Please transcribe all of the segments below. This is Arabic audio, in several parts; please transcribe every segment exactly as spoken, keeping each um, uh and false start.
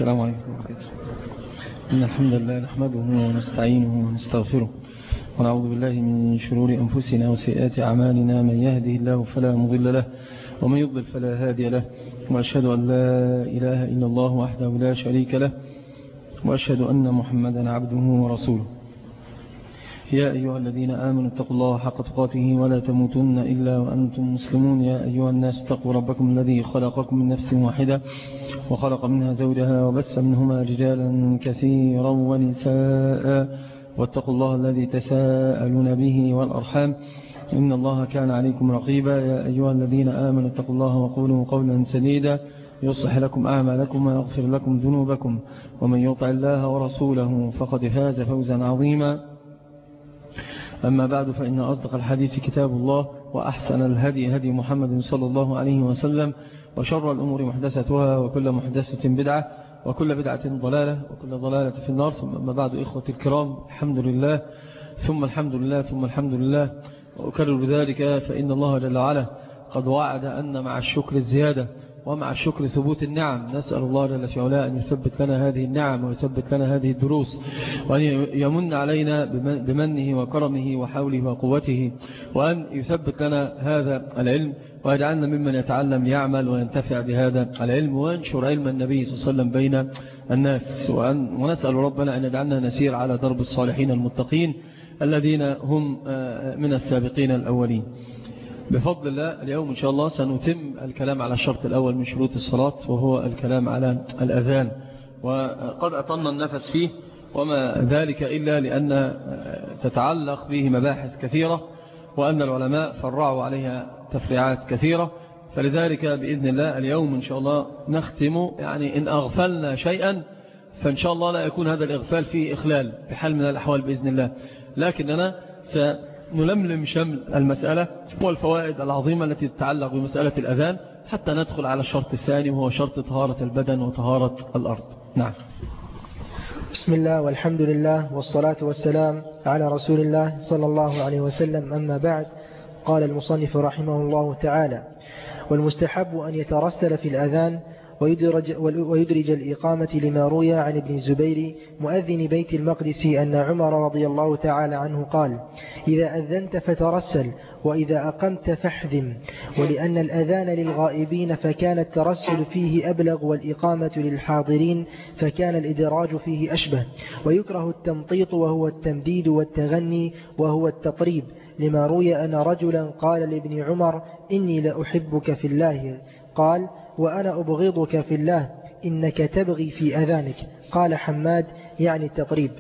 السلام عليكم ورحمة الله وبركاته. إن الحمد لله نحمده ونستعينه ونستغفره ونعوذ بالله من شرور أنفسنا وسيئات أعمالنا، من يهده الله فلا مضل له ومن يضلل فلا هادي له، وأشهد أن لا إله إلا الله وحده لا شريك له، وأشهد أن محمدا عبده ورسوله. يا أيها الذين آمنوا اتقوا الله حق تقاته ولا تموتن إلا وأنتم مسلمون. يا أيها الناس اتقوا ربكم الذي خلقكم من نفس واحدة وخلق منها زوجها وبث منهما رجالا كثيرا ونساء، واتقوا الله الذي تساءلون به والأرحام إن الله كان عليكم رقيبا. يا أيها الذين آمنوا اتقوا الله وقولوا قولا سديدا يصلح لكم أعمالكم ويغفر لكم ذنوبكم، ومن يطع الله ورسوله فقد فاز فوزا عظيما. أما بعد، فإن أصدق الحديث كتاب الله، وأحسن الهدي هدي محمد صلى الله عليه وسلم، وشر الأمور محدثتها، وكل محدثة بدعة، وكل بدعة ضلالة، وكل ضلالة في النار. ثم أما بعد، إخوة الكرام، الحمد لله ثم الحمد لله ثم الحمد لله، وأكرر ذلك فإن الله جل وعلا قد وعد أن مع الشكر الزيادة ومع الشكر ثبوت النعم. نسأل الله جل في علاه أن يثبت لنا هذه النعم ويثبت لنا هذه الدروس، وأن يمن علينا بمنه وكرمه وحوله وقوته، وأن يثبت لنا هذا العلم ويجعلنا ممن يتعلم يعمل وينتفع بهذا العلم وينشر علم النبي صلى الله عليه وسلم بين الناس. وأن ونسأل ربنا أن يجعلنا نسير على درب الصالحين المتقين الذين هم من السابقين الأولين بفضل الله. اليوم إن شاء الله سنتم الكلام على الشرط الأول من شروط الصلاة، وهو الكلام على الأذان، وقد أطلنا النفس فيه، وما ذلك إلا لأن تتعلق به مباحث كثيرة، وأن العلماء فرعوا عليها تفريعات كثيرة. فلذلك بإذن الله اليوم إن شاء الله نختم، يعني إن أغفلنا شيئا فإن شاء الله لا يكون هذا الإغفال فيه إخلال بحال من الأحوال بإذن الله، لكننا سنلملم شمل المسألة والفوائد العظيمة التي تتعلق بمسألة الأذان حتى ندخل على الشرط الثاني، وهو شرط طهارة البدن وطهارة الأرض. نعم. بسم الله والحمد لله والصلاة والسلام على رسول الله صلى الله عليه وسلم. أما بعد، قال المصنف رحمه الله تعالى: والمستحب أن يترسل في الأذان ويدرج, ويدرج الإقامة لما روي عن ابن الزبير مؤذن بيت المقدس أن عمر رضي الله تعالى عنه قال: إذا أذنت فترسل، وإذا أقمت فاحذم. ولأن الأذان للغائبين فكان الترسل فيه أبلغ، والإقامة للحاضرين فكان الإدراج فيه أشبه. ويكره التمطيط وهو التمديد، والتغني وهو التطريب، لما روي أن رجلا قال لابن عمر: إني لأحبك في الله، قال: وأنا أبغضك في الله، إنك تبغي في أذانك. قال حماد: يعني التطريب.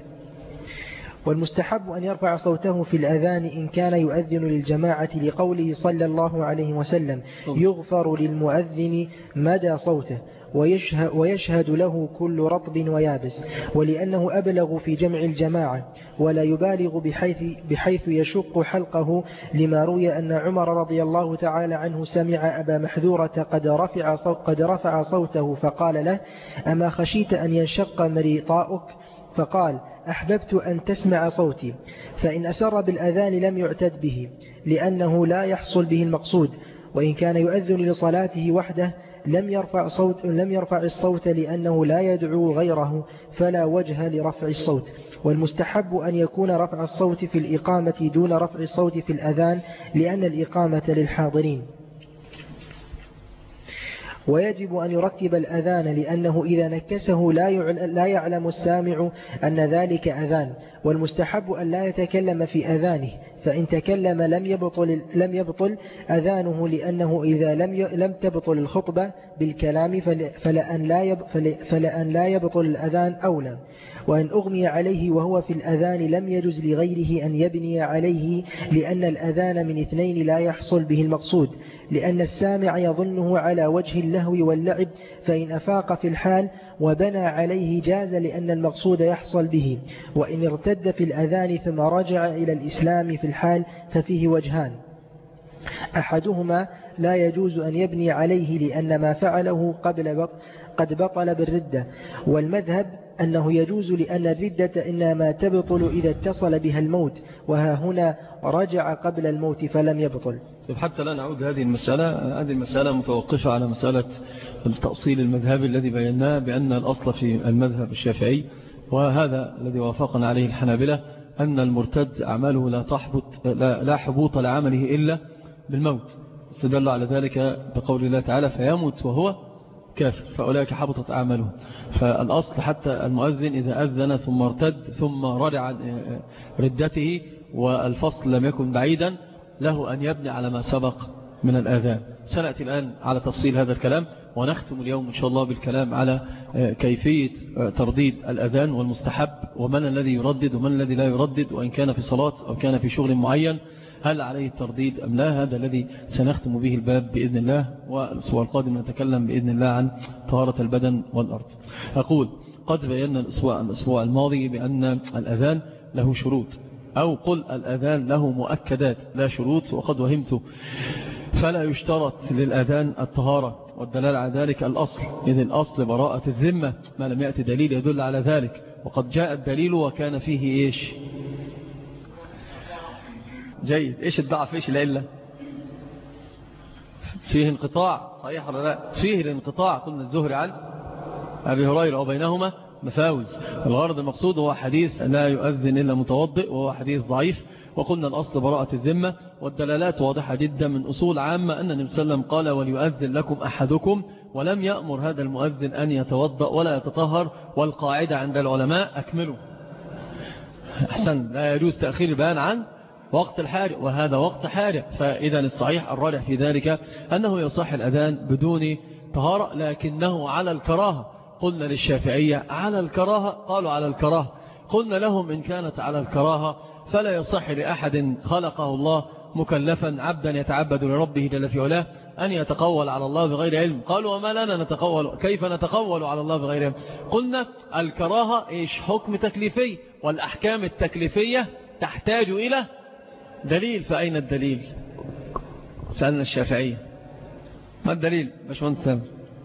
والمستحب أن يرفع صوته في الأذان إن كان يؤذن للجماعة، لقوله صلى الله عليه وسلم: يغفر للمؤذن مدى صوته ويشهد, ويشهد له كل رطب ويابس، ولأنه أبلغ في جمع الجماعة ولا يبالغ بحيث, بحيث يشق حلقه، لما روي أن عمر رضي الله تعالى عنه سمع أبا محذورة قد رفع, قد رفع صوته فقال له: أما خشيت أن ينشق مريطاؤك؟ فقال: أحببت أن تسمع صوتي. فإن أسر بالأذان لم يعتد به، لأنه لا يحصل به المقصود. وإن كان يؤذن لصلاته وحده لم يرفع صوت لم يرفع الصوت، لأنه لا يدعو غيره، فلا وجه لرفع الصوت. والمستحب أن يكون رفع الصوت في الإقامة دون رفع الصوت في الأذان، لأن الإقامة للحاضرين. ويجب أن يرتب الأذان، لأنه إذا نكسه لا يعلم السامع أن ذلك أذان. والمستحب أن لا يتكلم في أذانه، فإن تكلم لم يبطل, لم يبطل أذانه، لأنه إذا لم لم تبطل الخطبة بالكلام فلأن لا, فلأن لا يبطل الأذان أولى. وأن أغمي عليه وهو في الأذان لم يجز لغيره أن يبني عليه، لأن الأذان من اثنين لا يحصل به المقصود، لأن السامع يظنه على وجه اللهو واللعب، فإن أفاق في الحال وبنى عليه جاز، لأن المقصود يحصل به. وإن ارتد في الأذان ثم رجع إلى الإسلام في الحال ففيه وجهان: أحدهما لا يجوز أن يبني عليه، لأن ما فعله قبل بط قد بطل بالردة. والمذهب أنه يجوز، لأن الردة إنما تبطل إذا اتصل بها الموت، وها هنا رجع قبل الموت فلم يبطل. حتى لا نعود هذه المسألة، هذه المسألة متوقفة على مسألة التأصيل المذهبي الذي بيناه بأن الأصل في المذهب الشافعي، وهذا الذي وافقنا عليه الحنابلة، أن المرتد أعماله لا تحبط لا, لا حبوط لعمله إلا بالموت. استدل على ذلك بقول الله تعالى فيموت وهو كافر فأولئك حبطت أعماله. فالأصل حتى المؤذن إذا أذن ثم ارتد ثم رجع عن ردته والفصل لم يكن بعيدا له أن يبني على ما سبق من الآذان. سنأتي الآن على تفصيل هذا الكلام، ونختم اليوم إن شاء الله بالكلام على كيفية ترديد الأذان والمستحب، ومن الذي يردد ومن الذي لا يردد، وإن كان في صلاة أو كان في شغل معين هل عليه الترديد أم لا. هذا الذي سنختم به الباب بإذن الله، والأسبوع القادم نتكلم بإذن الله عن طهارة البدن والأرض. أقول قد بينا الأسبوع, الأسبوع الماضي بأن الأذان له شروط، أو قل الأذان له مؤكدات لا شروط، وقد وهمت فلا يشترط للأذان الطهارة، والدلال على ذلك الأصل، إذ الأصل براءة الذمة ما لم يأتي دليل يدل على ذلك، وقد جاء الدليل وكان فيه إيش جيد. إيش الضعف إيش العلة؟ فيه انقطاع صحيح ولا لا؟ فيه الانقطاع قلنا الزهري عن أبي هريرة وبينهما مفاوز. الغرض المقصود هو حديث لا يؤذن إلا متوضئ، وهو حديث ضعيف. وقلنا الأصل براءة الذمة، والدلالات واضحة جدا من أصول عامة أن النبي صلى الله عليه وسلم قال وليؤذن لكم أحدكم، ولم يأمر هذا المؤذن أن يتوضأ ولا يتطهر. والقاعدة عند العلماء أكملوا أحسن، لا يجوز تأخير البيان عن وقت الحاجة، وهذا وقت حاجة. فإذا الصحيح الراجح في ذلك أنه يصح الأذان بدون طهارة، لكنه على الكراهة. قلنا للشافعية على الكراهة، قالوا على الكراهة. قلنا لهم إن كانت على الكراهة فلا يصح لأحد خلقه الله مكلفا عبدا يتعبد لربه جل في علاه أن يتقول على الله بغير علم. قالوا وما لنا نتقول، كيف نتقول على الله بغير علم؟ قلنا الكراهة إيش حكم تكليفي، والأحكام التكليفية تحتاج إلى دليل. فأين الدليل؟ سألنا الشافعية ما الدليل باشمهندس سامر؟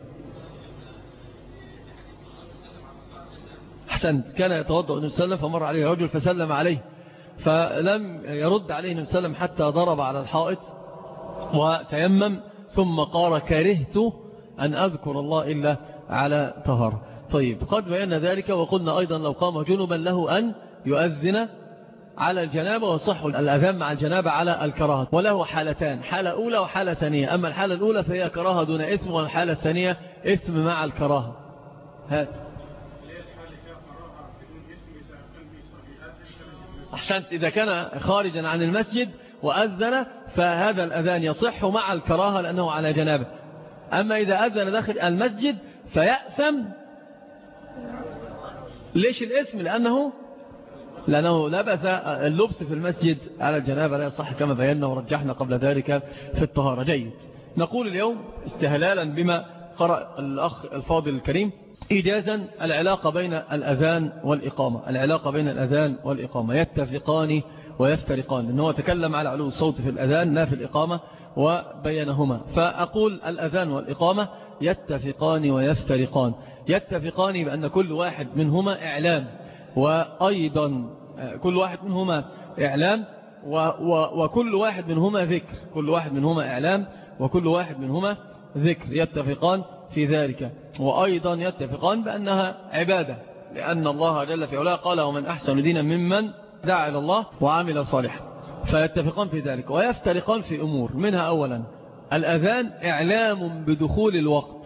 أحسنت، كان يتوضأ النبي صلى الله عليه وسلم فمر عليه رجل فسلم عليه، فلم يرد عليه النبي صلى الله عليه وسلم حتى ضرب على الحائط وتيمم، ثم قال كرهت أن أذكر الله إلا على طهارة. طيب قد بينا ذلك، وقلنا أيضا لو قام جنبا له أن يؤذن على الجنابة، وصح الأذان مع الجنابة على الكراهة. وله حالتان، حالة أولى وحالة ثانية. أما الحالة الأولى فهي كراهة دون إثم، والحالة الثانية إثم مع الكراهة. هات أحسنت، إذا كان خارجا عن المسجد وأذن فهذا الأذان يصح مع الكراهة لأنه على جنابه. أما إذا أذن داخل المسجد فيأثم. ليش الإثم؟ لأنه لأنه لبس اللبس في المسجد على الجنابة لا يصح كما بينا ورجحنا قبل ذلك في الطهارة. جيد. نقول اليوم استهلالا بما قرأ الأخ الفاضل الكريم إيجازا العلاقة بين الأذان والإقامة. العلاقة بين الأذان والإقامة يتفقان ويفترقان، لأنه تكلم على علو الصوت في الأذان لا في الإقامة وبينهما. فأقول الأذان والإقامة يتفقان ويفترقان. يتفقان بأن كل واحد منهما إعلام، وأيضا كل واحد منهما إعلام و و وكل واحد منهما ذكر. كل واحد منهما إعلام وكل واحد منهما ذكر. يتفقان في ذلك، وأيضا يتفقان بأنها عبادة، لأن الله جل في علاه قال ومن أحسن دينا ممن دعا إلى الله وعمل صالحا. فيتفقان في ذلك. ويفترقان في أمور، منها أولا الأذان إعلام بدخول الوقت،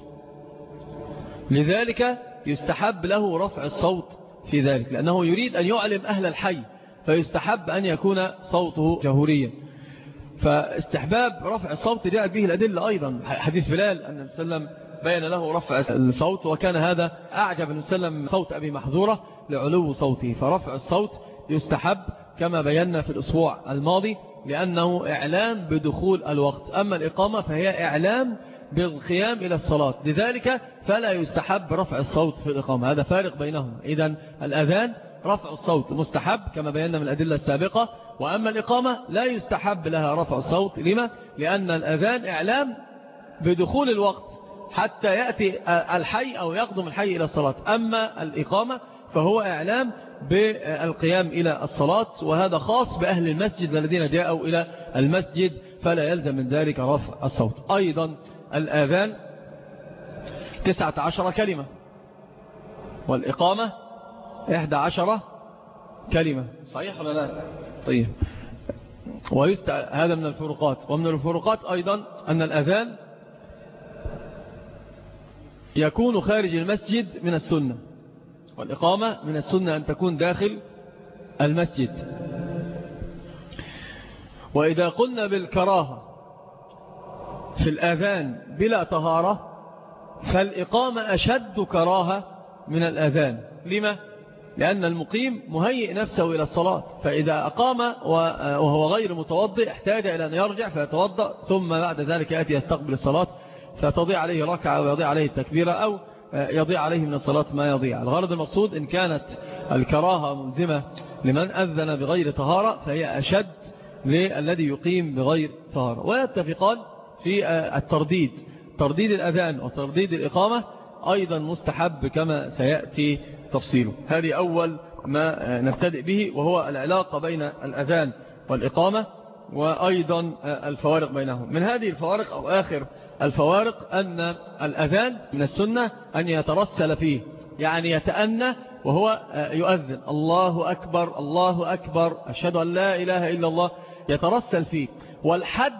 لذلك يستحب له رفع الصوت في ذلك، لأنه يريد أن يعلم أهل الحي، فيستحب أن يكون صوته جهوريا. فاستحباب رفع الصوت جاء به الأدلة أيضا. حديث بلال أن النبي صلى الله عليه وسلم بين له رفع الصوت، وكان هذا أعجب النبي صلى الله عليه وسلم صوت أبي محذورة لعلو صوته. فرفع الصوت يستحب كما بينا في الأسبوع الماضي، لأنه إعلام بدخول الوقت. أما الإقامة فهي إعلام بالقيام إلى الصلاة، لذلك فلا يستحب رفع الصوت في الإقامة. هذا فارق بينهم. إذن الأذان رفع الصوت مستحب كما بينا من الأدلة السابقة، وأما الإقامة لا يستحب لها رفع الصوت. لما؟ لأن الأذان إعلام بدخول الوقت حتى يأتي الحي أو يقدم الحي إلى الصلاة. أما الإقامة فهو إعلام بالقيام إلى الصلاة، وهذا خاص بأهل المسجد الذين جاءوا إلى المسجد فلا يلزم من ذلك رفع الصوت. أيضا الآذان تسعة عشر كلمة، والإقامة إحدى عشر كلمة، صحيح ولا لا؟ طيب، ويست... هذا من الفروقات. ومن الفروقات أيضا أن الأذان يكون خارج المسجد من السنة، والإقامة من السنة أن تكون داخل المسجد. وإذا قلنا بالكراهة في الأذان بلا طهارة فالإقامة أشد كراهة من الأذان. لما؟ لأن المقيم مهيئ نفسه إلى الصلاة، فإذا أقام وهو غير متوضئ احتاج إلى أن يرجع فيتوضأ، ثم بعد ذلك يأتي يستقبل الصلاة، فتضيع عليه ركعة ويضيع عليه التكبيرة، أو يضيع عليه من الصلاة ما يضيع. الغرض المقصود إن كانت الكراهة ملزمة لمن أذن بغير طهارة فهي أشد للذي يقيم بغير طهارة. ويتفقان في الترديد، ترديد الأذان وترديد الإقامة أيضا مستحب كما سيأتي تفصيله. هذه أول ما نبتدئ به، وهو العلاقة بين الأذان والإقامة، وأيضا الفوارق بينهم. من هذه الفوارق أو آخر الفوارق أن الأذان من السنة أن يترسل فيه، يعني يتأنى وهو يؤذن الله أكبر الله أكبر أشهد أن لا إله إلا الله، يترسل فيه. والحد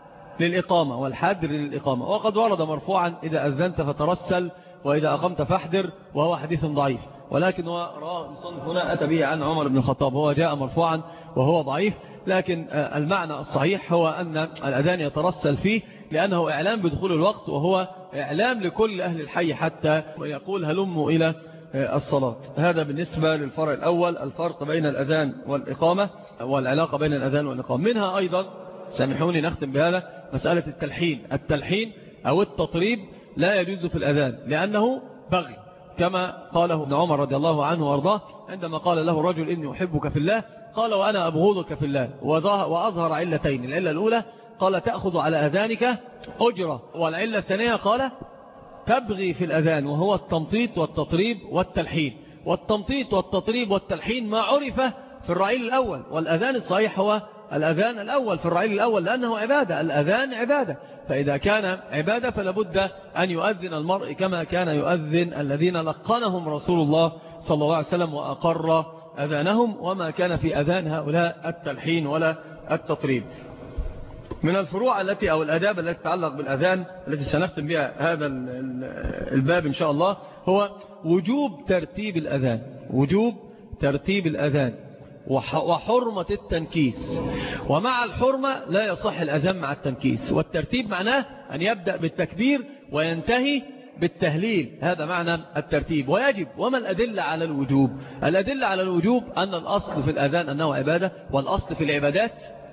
للإقامة والحد للإقامة، وقد ورد مرفوعا إذا أذنت فترسل وإذا أقمت فاحذر، وهو حديث ضعيف، ولكن هو رواه المصنف هنا أتى به عن عمر بن الخطاب، هو جاء مرفوعا وهو ضعيف. لكن المعنى الصحيح هو أن الأذان يترسل فيه لأنه إعلام بدخول الوقت، وهو إعلام لكل أهل الحي حتى يقول هلموا إلى الصلاة. هذا بالنسبة للفرع الأول، الفرق بين الأذان والإقامة والعلاقة بين الأذان والإقامة. منها أيضا سامحوني نختم بهذا مسألة التلحين. التلحين أو التطريب لا يجوز في الأذان لأنه بغي، كما قاله ابن عمر رضي الله عنه وارضاه عندما قال له رجل إني أحبك في الله، قال وأنا أبغضك في الله، وأظهر علتين. العلة الأولى قال تأخذ على أذانك أجرة، والعلة الثانية قال تبغي في الأذان، وهو التمطيط والتطريب والتلحين. والتمطيط والتطريب والتلحين ما عرف في الرعيل الأول، والأذان الصحيح هو الأذان الأول في الرعيل الأول لأنه عبادة، الأذان عبادة. فإذا كان عبادة فلابد أن يؤذن المرء كما كان يؤذن الذين لقنهم رسول الله صلى الله عليه وسلم وأقر أذانهم، وما كان في أذان هؤلاء التلحين ولا التطريب. من الفروع التي أو الأداب التي تتعلق بالأذان التي سنختم بها هذا الباب إن شاء الله هو وجوب ترتيب الأذان، وجوب ترتيب الأذان وحرمة التنكيس. ومع الحرمة لا يصح الأذان مع التنكيس. والترتيب معناه أن يبدأ بالتكبير وينتهي بالتهليل، هذا معنى الترتيب. ويجب. وما الأدلة على الوجوب؟ الأدلة على الوجوب أن الأصل في الأذان أنه عبادة، والأصل في العبادات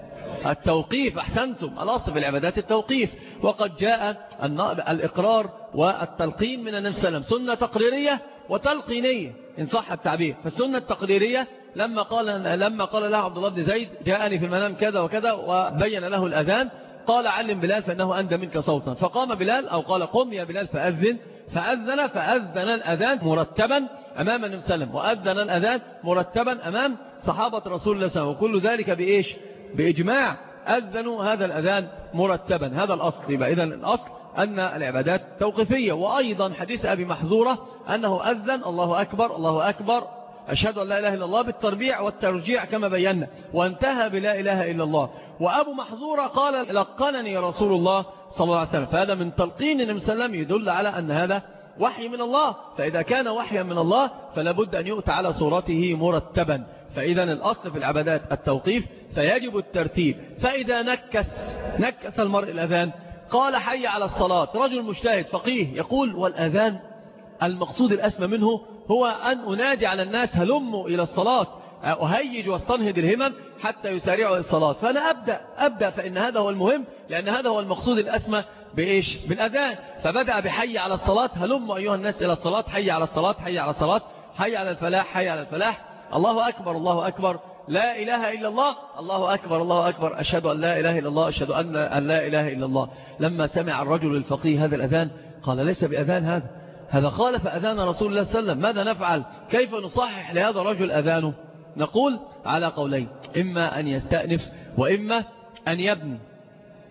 التوقيف. أحسنتم، الأصل في العبادات التوقيف. وقد جاء الإقرار والتلقين من النبي صلى الله عليه وسلم، سنة تقريرية وتلقينية إن صح التعبير. فالسنة التقريرية لما قال لما قال له عبد الله بن زيد جاءني في المنام كذا وكذا وبين له الأذان، قال علم بلال فإنه أندى منك صوتا، فقام بلال أو قال قم يا بلال فأذن، فأذن فأذن الأذان مرتبا أمام النبي صلى الله عليه وسلم، وأذن الأذان مرتبا أمام صحابة رسول الله صلى الله عليه وسلم، وكل ذلك بإيش؟ بإجماع، أذنوا هذا الأذان مرتبا. هذا الأصل. يبقى إذن الأصل أن العبادات توقيفية. وأيضا حديث أبي محذورة أنه أذن الله أكبر الله أكبر أشهد أن لا إله إلا الله بالتربيع والترجيع كما بينا، وانتهى بلا إله إلا الله. وأبو محذورة قال لقنني رسول الله صلى الله عليه وسلم. فهذا من تلقين النبي صلى الله عليه وسلم يدل على أن هذا وحي من الله، فإذا كان وحيا من الله فلا بد أن يؤتى على صورته مرتبا. فإذا الأصل في العبادات التوقيف، فيجب الترتيب. فإذا نكس نكس المرء الأذان قال حي على الصلاة، رجل مجتهد فقيه يقول والأذان المقصود الأسمى منه هو أن أنادي على الناس هلموا إلى الصلاة، أهيج واستنهض الهمم حتى يسارعوا الصلاة، فأنا أبدأ أبدأ فإن هذا هو المهم، لأن هذا هو المقصود الأسمى بإيش؟ بالأذان. فبدأ بحي على الصلاة، هلموا أيها الناس إلى الصلاة، حي على الصلاة حي على الصلاة حي على الفلاح حي على الفلاح، الله أكبر الله أكبر لا إله إلا الله، الله أكبر الله أكبر أشهد أن لا إله إلا الله أشهد أن لا إله إلا الله. لما سمع الرجل الفقيه هذا الأذان قال ليس بأذان هذا، هذا خالف أذان رسول الله صلى الله عليه وسلم، ماذا نفعل؟ كيف نصحح لهذا الرجل أذانه؟ نقول على قولين، إما أن يستأنف وإما أن يبني.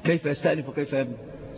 كيف يستأنف وكيف يبني؟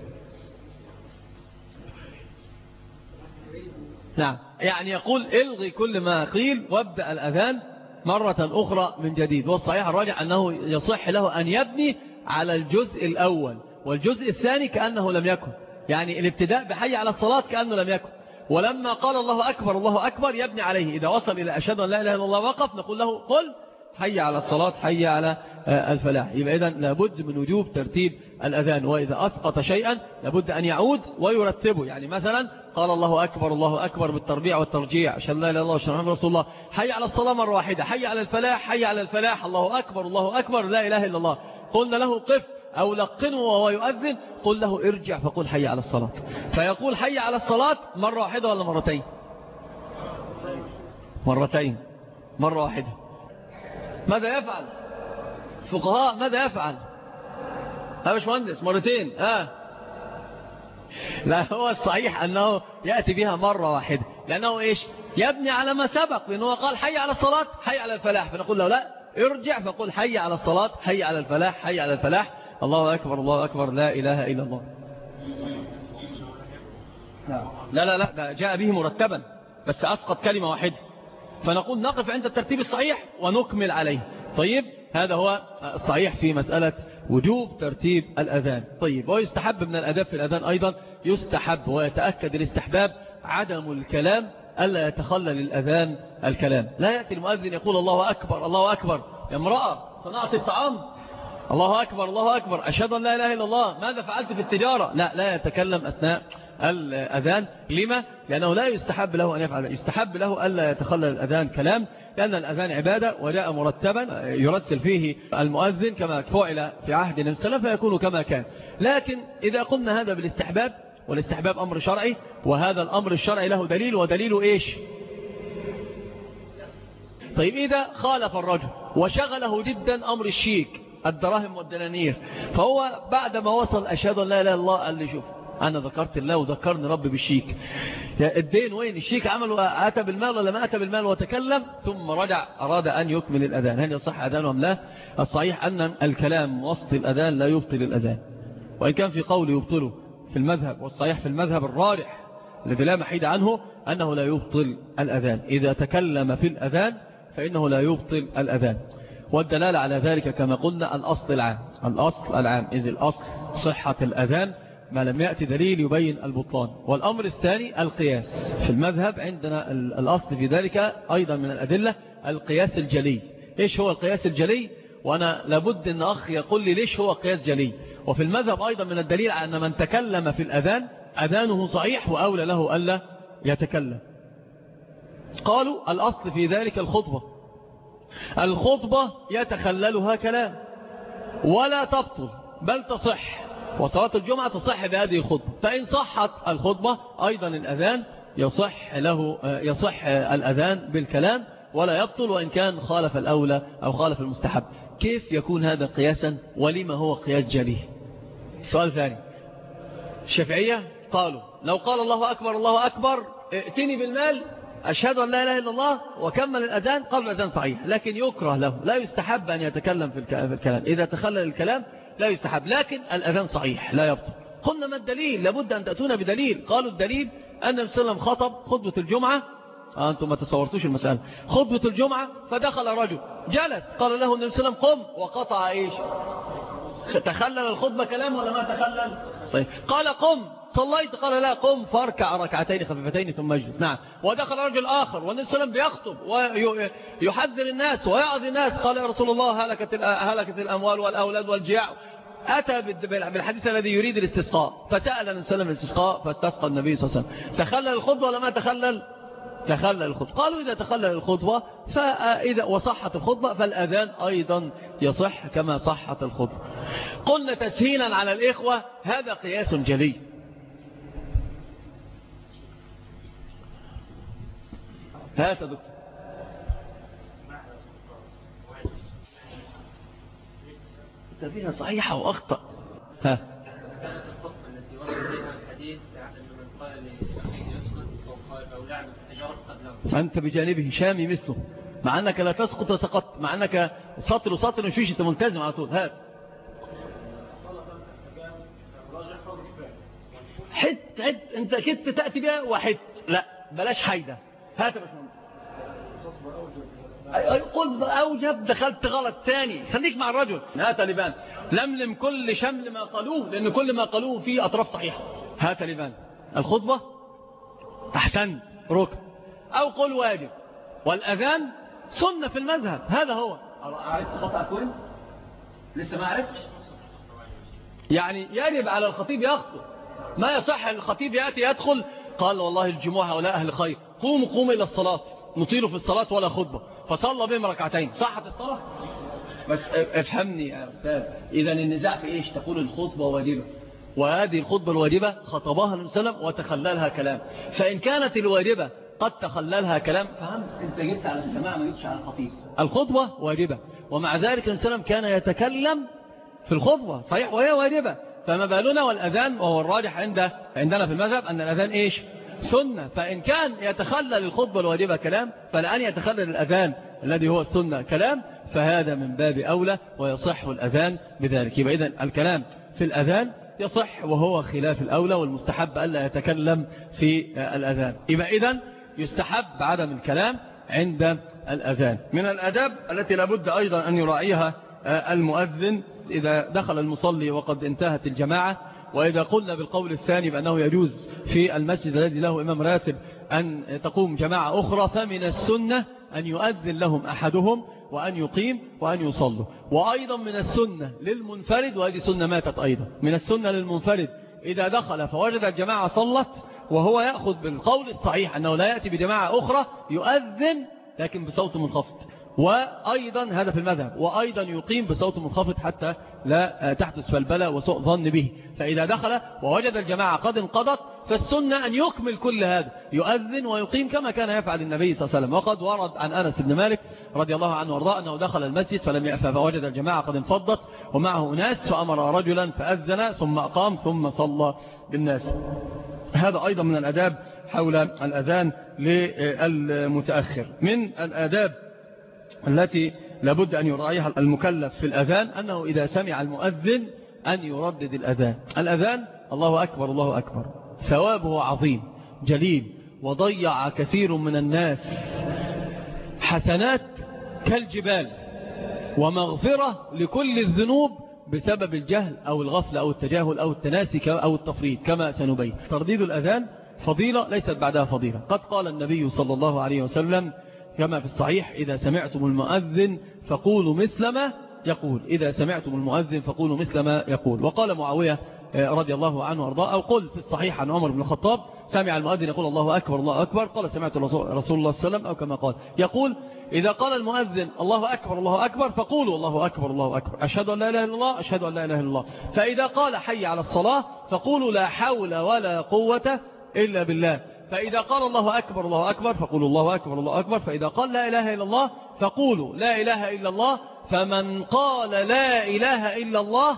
نعم، يعني يقول الغي كل ما قيل وابدأ الأذان مرة أخرى من جديد. والصحيح الراجع أنه يصح له أن يبني على الجزء الأول، والجزء الثاني كأنه لم يكن، يعني الابتداء بحي على الصلاة كأنه لم يكن. ولما قال الله أكبر الله أكبر يبني عليه، إذا وصل إلى أشهد أن لا إله إلا الله وقف نقول له قل حي على الصلاة حي على الفلاح. يبقى إذن لابد من وجوب ترتيب الأذان، وإذا أسقط شيئا لابد أن يعود ويرتبه. يعني مثلا قال الله أكبر الله أكبر بالتربيع والترجيع أشهد أن لا إله إلا الله وأشهد أن محمدا رسول الله، حي على الصلاة مرة واحدة، حي على الفلاح حي على الفلاح، الله أكبر الله أكبر لا إله إلا الله. قلنا له قف أو لقنه وهو يؤذن، قل له ارجع فقل حي على الصلاة، فيقول حي على الصلاة مرة واحدة ولا مرتين؟ مرتين، مرة واحدة. ماذا يفعل فقهاء؟ ماذا يفعل؟ ها مش مهندس؟ مرتين. ها لا، هو الصحيح أنه يأتي بها مرة واحدة، لأنه إيش؟ يبني على ما سبق، لأنه قال حي على الصلاة حي على الفلاح، فنقول له لا، ارجع فقل حي على الصلاة حي على الفلاح حي على الفلاح، الله أكبر الله أكبر لا إله إلا الله. لا لا لا، ده جاء به مرتبا بس أسقط كلمة واحدة، فنقول نقف عند الترتيب الصحيح ونكمل عليه. طيب، هذا هو الصحيح في مسألة وجوب ترتيب الأذان. طيب، ويستحب من الأداب في الأذان أيضا، يستحب ويتأكد الاستحباب عدم الكلام، ألا يتخلل الأذان الكلام. لا يأتي المؤذن يقول الله أكبر الله أكبر، يا امرأة صنعت الطعام، الله أكبر الله أكبر، أشهد أن لا إله إلا الله، ماذا فعلت في التجارة؟ لا، لا يتكلم أثناء الأذان. لما؟ لأنه لا يستحب له أن يفعل، يستحب له ألا يتخلل الأذان كلام، لأن الأذان عبادة وجاء مرتبا يرسل فيه المؤذن كما فعل في عهد النبي صلى الله عليه وسلم، فيكون كما كان. لكن إذا قلنا هذا بالاستحباب، والاستحباب أمر شرعي، وهذا الأمر الشرعي له دليل، ودليله إيش؟ طيب، إذا خالف الرجل وشغله جدا أمر الشيك، الدراهم والدنانير، فهو بعد ما وصل أشهد أن لا إله إلا الله قال لي شوف أنا ذكرت الله وذكرني رب بالشيك، الدين وين؟ الشيك عمله أتى بالمال ولا ما أتى بالمال؟ وتكلم ثم رجع أراد أن يكمل الأذان، هل يصح أذان أم لا؟ الصحيح أن الكلام وسط الأذان لا يبطل الأذان، وإن كان في قول يبطله في المذهب، والصحيح في المذهب الراجح الذي لا محيد عنه أنه لا يبطل الأذان. إذا تكلم في الأذان فإنه لا يبطل الأذان، والدلالة على ذلك كما قلنا الأصل العام، الأصل العام إذ الأصل صحة الأذان ما لم يأتي دليل يبين البطلان. والأمر الثاني القياس، في المذهب عندنا الأصل في ذلك أيضا من الأدلة القياس الجلي. إيش هو القياس الجلي؟ وأنا لابد أن أخ يقول لي ليش هو قياس جلي. وفي المذهب أيضا من الدليل على أن من تكلم في الأذان أذانه صحيح وأولى له ألا يتكلم. قالوا الأصل في ذلك الخطبة، الخطبة يتخللها كلام ولا تبطل بل تصح، وصلاة الجمعة تصح بهذه الخطبة، فإن صحت الخطبة أيضا الأذان يصح له يصح الأذان بالكلام ولا يبطل، وإن كان خالف الأولى أو خالف المستحب. كيف يكون هذا قياسا ولما هو قياس جلي؟ سؤال ثاني، الشافعية قالوا لو قال الله أكبر الله أكبر ائتني بالمال أشهد أن لا إله إلا الله وكمل الأذان قبل الأذان صحيح، لكن يكره له، لا يستحب أن يتكلم في الكلام، إذا تخلل الكلام لا يستحب، لكن الأذان صحيح لا يبطل. قلنا ما الدليل؟ لابد أن تأتون بدليل. قالوا الدليل أن النبي صلى الله عليه وسلم خطب خطبة الجمعة، آه أنتم ما تصورتوش المسألة، خطبة الجمعة فدخل رجل جلس قال له النبي صلى الله عليه وسلم قم، وقطع إيش؟ تخلل الخطبة كلام ولا ما تخلل؟ طيب. قال قم صليت، قال لا قم فاركع ركعتين خفيفتين ثم اجلس. نعم. ودخل رجل آخر والنبي صلى الله عليه وسلم بيخطب ويحذر الناس ويعظ الناس، قال يا رسول الله هلكت هلكت الأموال والأولاد والجياع. أتى بالحديث الذي يريد الاستسقاء، فسأل النبي صلى الله عليه وسلم الاستسقاء فاستسقى النبي صلى الله عليه وسلم. تخلل الخطبة ولا ما تخلل؟ تخلل الخطبة. قالوا إذا تخلل الخطبة فإذا وصحت الخطبة فالأذان أيضا يصح كما صحت الخطبة. قلنا تسهيلا على الإخوة هذا قياس جلي. هات يا دكتور. انت فيها صحيحة وأخطأ. ها أنت بجانبه شامي مثله، مع أنك لا تسقط وسقط، مع أنك سطر وسطر وشوش أنت ملتزم على طول. هات حت حت انت كنت تأتي بها وحت، لا بلاش حيدة، هات يا باشمهندس. قل أوجب، دخلت غلط ثاني، خليك مع الرجل. هات لبان، لملم كل شمل ما قالوه، لأن كل ما قالوه فيه أطراف صحيحة. هات لبان الخطبة أحسنت ركن، أو قل واجب، والأذان سنة في المذهب. هذا هو. عرفت خطأ وين؟ لسه ما عرفتش. يعني يجب على الخطيب يخطب، ما يصح الخطيب يأتي يدخل قال والله الجموع هؤلاء أهل خير، قوموا قوموا إلى الصلاة، نطيل في الصلاة ولا خطبة، فصلى بهم ركعتين، صحت الصلاة؟ بس افهمني يا أستاذ، إذا النزاع في إيش؟ تقول الخطبة واجبة، وهذه الخطبة الواجبة خطبها النبي صلى الله عليه وسلم وتخللها كلام، فإن كانت الواجبة قد تخللها كلام فهمت، انت جبت على السماع ما جبتش على الخطيب. الخطبة واجبة، ومع ذلك النبي صلى الله عليه وسلم كان يتكلم في الخطبة صحيح وهي واجبة، فما بالنا والأذان، وهو الراجح عند عندنا في المذهب أن الأذان إيش؟ سنة. فإن كان يتخلل الخطبة الواجبة كلام، فالآن يتخلل الأذان الذي هو السنة كلام، فهذا من باب أولى ويصح الأذان بذلك. يبقى إذن الكلام في الأذان يصح، وهو خلاف الأولى، والمستحب ألا يتكلم في الأذان. يبقى إذن يستحب عدم الكلام عند الأذان. من الأداب التي لابد أيضا أن يراعيها المؤذن إذا دخل المصلي وقد انتهت الجماعة، وإذا قلنا بالقول الثاني بأنه يجوز في المسجد الذي له إمام راتب أن تقوم جماعة أخرى، فمن السنة أن يؤذن لهم أحدهم وأن يقيم وأن يصلوا. وأيضا من السنة للمنفرد، وهذه سنة ماتت أيضا، من السنة للمنفرد إذا دخل فوجد الجماعة صلت وهو يأخذ بالقول الصحيح أنه لا يأتي بجماعة أخرى، يؤذن لكن بصوت منخفض، وأيضا هذا في المذهب، وأيضا يقيم بصوت منخفض حتى لا تحدث فالبلة وسوء ظن به. فإذا دخل ووجد الجماعة قد انقضت فالسنة أن يكمل كل هذا، يؤذن ويقيم كما كان يفعل النبي صلى الله عليه وسلم. وقد ورد عن أنس بن مالك رضي الله عنه وارضاه أنه دخل المسجد فلم يأفى فوجد الجماعة قد انفضت ومعه أناس، فأمر رجلا فأذن ثم أقام ثم صلى بالناس. هذا أيضا من الأداب حول الأذان للمتأخر. من الآداب التي لابد أن يراعيها المكلف في الأذان أنه إذا سمع المؤذن أن يردد الأذان. الأذان الله أكبر الله أكبر ثوابه عظيم جليل، وضيع كثير من الناس حسنات كالجبال ومغفرة لكل الذنوب بسبب الجهل أو الغفلة أو التجاهل أو التناسي أو التفريط كما سنبين. ترديد الأذان فضيلة ليست بعدها فضيلة. قد قال النبي صلى الله عليه وسلم كما في الصحيح: إذا سمعتم المؤذن فقولوا مثل ما يقول، إذا سمعتم المؤذن فقولوا مثل ما يقول. وقال معاوية رضي الله عنه وارضاه، أو قل في الصحيح عن عمر بن الخطاب: سمع المؤذن يقول الله أكبر الله أكبر، قال سمعت رسول الله صلى الله عليه وسلم، أو كما قال يقول: إذا قال المؤذن الله أكبر الله أكبر فقولوا الله أكبر الله أكبر، أشهد أن لا إله إلا الله أشهد أن لا إله إلا الله. فإذا قال حي على الصلاة فقولوا لا حول ولا قوة إلا بالله. فإذا قال الله أكبر الله أكبر فقولوا الله أكبر الله أكبر. فإذا قال لا إله إلا الله فقولوا لا إله إلا الله. فمن قال لا إله إلا الله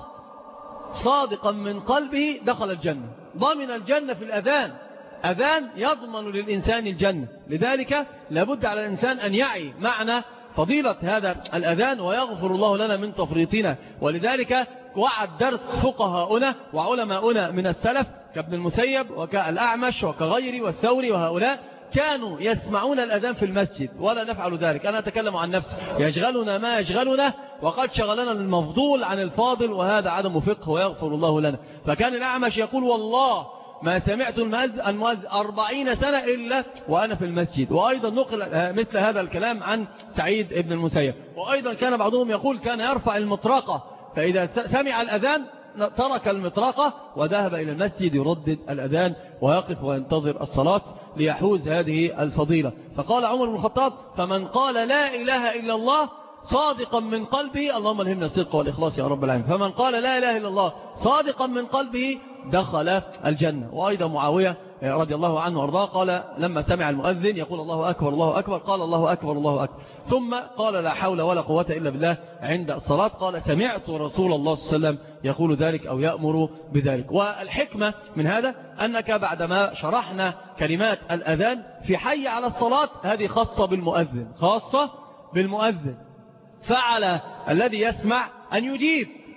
صادقا من قلبه دخل الجنة، ضمن الجنة في الأذان. أذان يضمن للإنسان الجنة، لذلك لابد على الإنسان أن يعي معنى فضيلة هذا الأذان، ويغفر الله لنا من تفريطنا. ولذلك وعد درس فقهاؤنا وعلماؤنا من السلف كابن المسيب وكالأعمش وكغيري والثوري، وهؤلاء كانوا يسمعون الأذان في المسجد ولا نفعل ذلك. أنا أتكلم عن نفسي، يشغلنا ما يشغلنا، وقد شغلنا المفضول عن الفاضل، وهذا عدم فقه ويغفر الله لنا. فكان الأعمش يقول: والله ما سمعت المؤذن أربعين سنة إلا وأنا في المسجد. وأيضا نقل مثل هذا الكلام عن سعيد ابن المسيب. وأيضا كان بعضهم يقول كان يرفع المطرقة، فإذا سمع الأذان ترك المطرقة وذهب إلى المسجد يردد الأذان ويقف وينتظر الصلاة ليحوز هذه الفضيلة. فقال عمر بن الخطاب: فمن قال لا إله إلا الله صادقا من قلبه، اللهم الهمنا الصدق والإخلاص يا رب العالمين، فمن قال لا إله إلا الله صادقا من قلبه دخل الجنة. وأيضا معاوية رضي الله عنه وارضاه قال لما سمع المؤذن يقول الله أكبر الله أكبر قال الله أكبر الله أكبر، ثم قال لا حول ولا قوة إلا بالله عند الصلاة، قال سمعت رسول الله صلى الله عليه وسلم يقول ذلك أو يأمر بذلك. والحكمة من هذا أنك بعدما شرحنا كلمات الأذان في حي على الصلاة، هذه خاصة بالمؤذن، خاصة بالمؤذن، فعلى الذي يسمع أن يجيب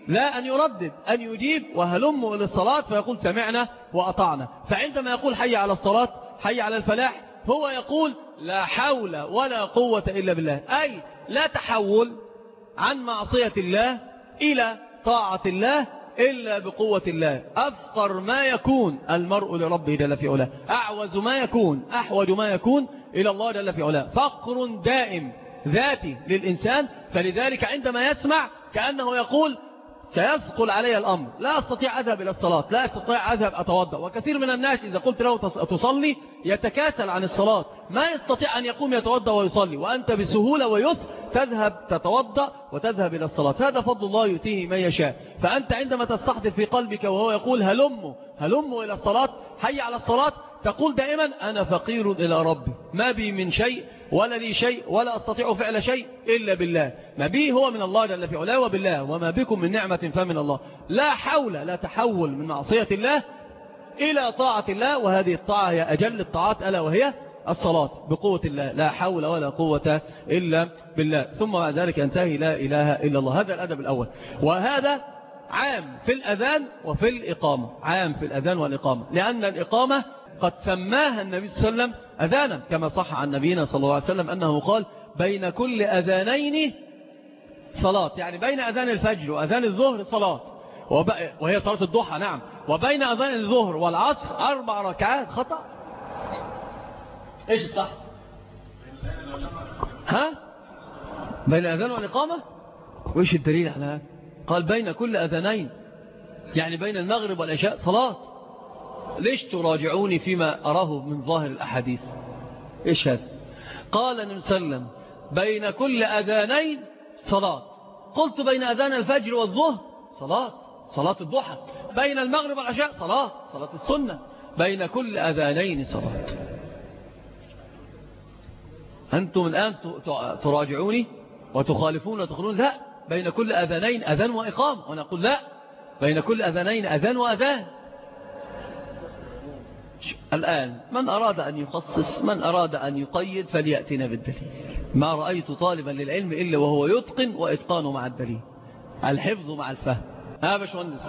لا أن يردد، أن يجيب وهلموا إلى الصلاة فيقول سمعنا وأطعنا. فعندما يقول حي على الصلاة حي على الفلاح هو يقول لا حول ولا قوة إلا بالله، أي لا تحول عن معصية الله إلى طاعة الله إلا بقوة الله. أفقر ما يكون المرء لربه جل في علاه، أعوز ما يكون، أحوج ما يكون إلى الله جل في علاه، فقر دائم ذاتي للإنسان. فلذلك عندما يسمع كأنه يقول سيثقل علي الأمر، لا أستطيع أذهب إلى الصلاة، لا أستطيع أذهب أتوضأ. وكثير من الناس إذا قلت له تصلي يتكاسل عن الصلاة، ما يستطيع أن يقوم يتوضأ ويصلي، وأنت بسهولة ويسر تذهب تتوضأ وتذهب إلى الصلاة. هذا فضل الله يؤتيه من يشاء. فأنت عندما تستحضر في قلبك وهو يقول هلموا هلموا إلى الصلاة حي على الصلاة، تقول دائما أنا فقير إلى ربي، ما بي من شيء ولا لي شيء ولا أستطيع فعل شيء إلا بالله، ما بي هو من الله جل في علاه وبالله، وما بكم من نعمة فمن الله. لا حول لا تحول من معصية الله إلى طاعة الله، وهذه الطاعة هي أجل الطاعات ألا وهي الصلاة بقوة الله، لا حول ولا قوة إلا بالله. ثم بعد ذلك ينتهي لا إله إلا الله. هذا الأدب الأول، وهذا عام في الأذان وفي الإقامة، عام في الأذان والإقامة، لأن الإقامة قد سماها النبي صلى الله عليه وسلم أذانا، كما صح عن نبينا صلى الله عليه وسلم أنه قال بين كل أذانين صلاة، يعني بين أذان الفجر وأذان الظهر صلاة، وهي صلاة الضحى. نعم، وبين أذان الظهر والعصر أربع ركعات. خطأ. إيش الصح؟ ها؟ بين أذان والإقامة. وإيش الدليل على هذا؟ قال بين كل أذانين، يعني بين المغرب والعشاء صلاة. ليش تراجعوني فيما أراه من ظاهر الأحاديث؟ إيش هذا؟ قال النبي صلى الله عليه وسلم بين كل أذانين صلاة. قلت بين أذان الفجر والظهر صلاة، صلاة الضحى. بين المغرب والعشاء صلاة، صلاة السنة. بين كل أذانين صلاة. أنتم الآن تراجعوني وتخالفون وتقولون لا، بين كل أذانين أذان وإقام، ونقول لا، بين كل أذانين أذان وأذان. الآن من أراد أن يخصص، من أراد أن يقيد فليأتنا بالدليل. ما رأيت طالبا للعلم إلا وهو يتقن، وإتقانه مع الدليل، الحفظ مع الفهم. ها باشمهندس،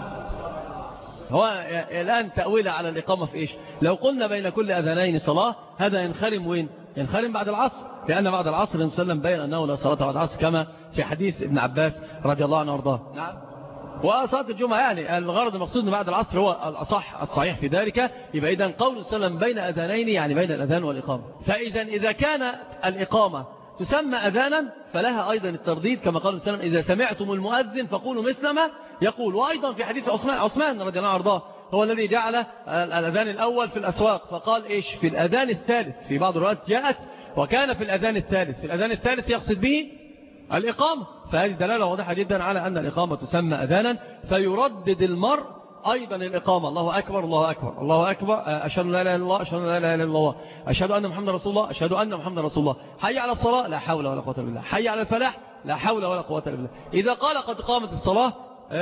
هو الآن تأويل على الإقامة في إيش؟ لو قلنا بين كل أذانين صلاة، هذا ينخرم وين؟ ينخرم بعد العصر، لأن بعد العصر النبي صلى الله عليه وسلم بين أنه لا صلاة بعد العصر، كما في حديث ابن عباس رضي الله عنه وارضاه. نعم. وصلاة الجمعة يعني الغرض المقصود بعد العصر هو الأصح الصحيح في ذلك. يبقى إذن قول السلام بين أذانين يعني بين الأذان والإقامة. فإذا إذا كان الإقامة تسمى أذانا فلها أيضا الترديد، كما قال السلام إذا سمعتم المؤذن فقولوا مثل ما يقول. وأيضا في حديث عثمان عثمان رضي الله عنه وارضاه هو الذي جعل الأذان الأول في الأسواق، فقال إيش في الأذان الثالث، في بعض الروايات جاءت وكان في الأذان الثالث، في الأذان الثالث يقصد به الإقامة. فهذه دلالة واضحة جدا على أن الإقامة تسمى أذانا، فيردد المرء أيضا الإقامة. الله أكبر الله أكبر الله أكبر، أشهد أن لا إله إلا الله أشهد أن لا إله إلا الله أشهد أن محمد رسول الله أشهد أن محمد رسول الله. حي على الصلاة لا حول ولا قوة إلا بالله. حي على الفلاح لا حول ولا قوة إلا بالله. إذا قال قد قامت الصلاة،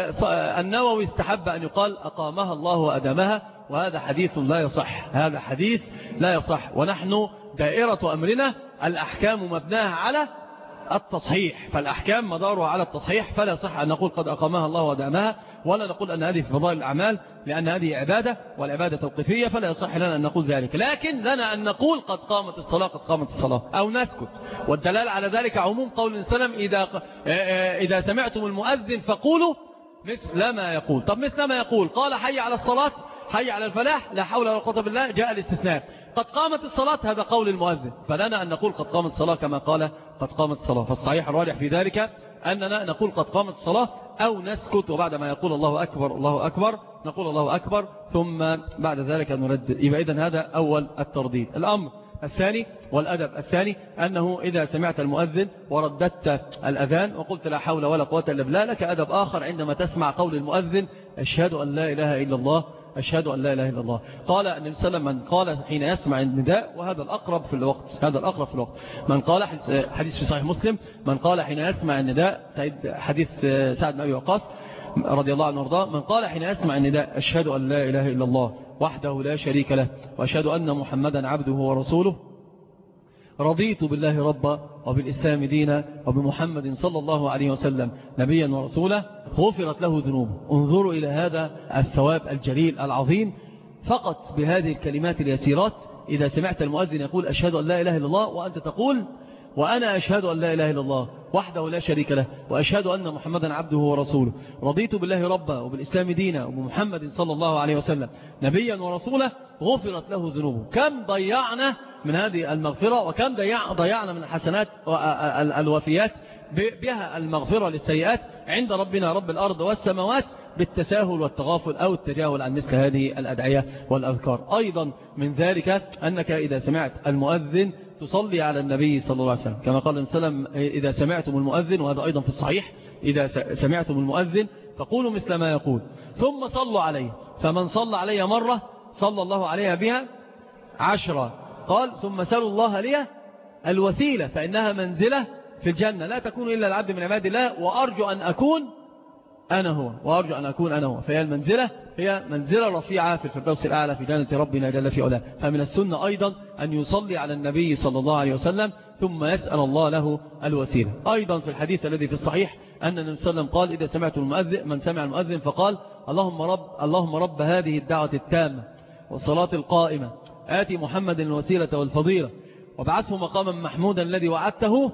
النووي استحب أن يقال أقامها الله وأدامها، وهذا حديث لا يصح، هذا حديث لا يصح. ونحن دائرة أمرنا الأحكام مبناها على التصحيح، فالأحكام مدارها على التصحيح، فلا صح أن نقول قد أقامها الله ودامها، ولا نقول أن هذه في فضائل الأعمال، لأن هذه عبادة والعبادة توقيفية، فلا يصح لنا أن نقول ذلك. لكن لنا أن نقول قد قامت الصلاة قد قامت الصلاة، أو نسكت. والدلال على ذلك عموم قول السلام إذا, إذا سمعتم المؤذن فقولوا مثل ما يقول. طب مثل ما يقول، قال حي على الصلاة حي على الفلاح لا حول ولا قوة بالله، جاء الاستثناء. قد قامت الصلاة هذا قول المؤذن، فلنا أن نقول قد قامت الصلاة كما قال قد قامت الصلاة. فالصحيح الراجح في ذلك أننا نقول قد قامت الصلاة، أو نسكت، وبعد ما يقول الله أكبر الله أكبر نقول الله أكبر، ثم بعد ذلك نردد. يبقى إذن هذا أول الترديد. الأمر الثاني والأدب الثاني أنه إذا سمعت المؤذن ورددت الأذان وقلت لا حول ولا قوة إلا بالله، لك أدب آخر عندما تسمع قول المؤذن أشهد أن لا إله إلا الله أشهد أن لا إله إلا الله. قال النبي صلى الله عليه وسلم من قال حين يسمع النداء، وهذا الأقرب في الوقت، هذا الأقرب في الوقت، من قال، حديث في صحيح مسلم، من قال حين يسمع النداء، حديث سعد بن أبي وقاص رضي الله عنه وارضاه، من قال حين يسمع النداء أشهد أن لا إله إلا الله وحده لا شريك له وأشهد أن محمدا عبده ورسوله رضيت بالله ربا وبالإسلام دينا وبمحمد صلى الله عليه وسلم نبيا ورسولا غفرت له ذنوبه. انظروا إلى هذا الثواب الجليل العظيم فقط بهذه الكلمات اليسيرات. إذا سمعت المؤذن يقول أشهد أن لا إله إلا الله وأنت تقول وأنا أشهد أن لا إله إلا الله وحده لا شريك له وأشهد أن محمدا عبده ورسوله رضيت بالله ربا وبالإسلام دينا وبمحمد صلى الله عليه وسلم نبيا ورسولا غفرت له ذنوبه. كم ضيعنا من هذه المغفرة وكم ضيعنا من الحسنات الوفيات بها المغفرة للسيئات عند ربنا رب الأرض والسماوات بالتساهل والتغافل أو التجاهل عن مثل هذه الأدعية والأذكار. أيضا من ذلك أنك إذا سمعت المؤذن تصلي على النبي صلى الله عليه وسلم كما قال النبي إذا سمعتم المؤذن، وهذا أيضا في الصحيح، إذا سمعتم المؤذن فقولوا مثل ما يقول ثم صلوا عليه، فمن صلى علي مرة صلى الله عليها بها عشرة. قال ثم سألوا الله لي الوسيلة فإنها منزلة في الجنة لا تكون إلا العبد من عباد الله وأرجو أن أكون أنا هو وأرجو أن أكون أنا هو. فهي المنزلة هي منزلة رفيعة في الفردوس الأعلى في جنة ربنا جل في علاه. فمن السنة أيضا أن يصلي على النبي صلى الله عليه وسلم ثم يسأل الله له الوسيلة. أيضا في الحديث الذي في الصحيح أن النبي صلى الله عليه وسلم قال إذا سمعت المؤذن من سمع المؤذن فقال اللهم رب, اللهم رب هذه الدعوة التامة والصلاة القائمة آتي محمد الوسيلة والفضيلة وابعثه مقاما محمودا الذي وعدته